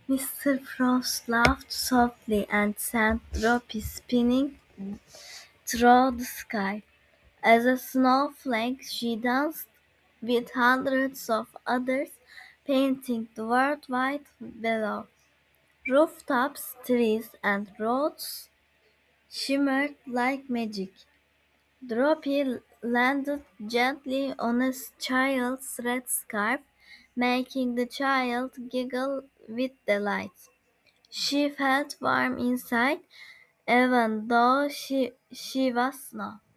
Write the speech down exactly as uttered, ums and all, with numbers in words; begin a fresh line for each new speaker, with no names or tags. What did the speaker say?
Mister Frost laughed softly and sent Droppy spinning through the sky. As a snowflake, she danced with hundreds of others, painting the world white below. Rooftops, trees, and roads shimmered like magic. Droppy landed gently on a child's red scarf, making the child giggle with delight. She felt warm inside, even though she, she was snow.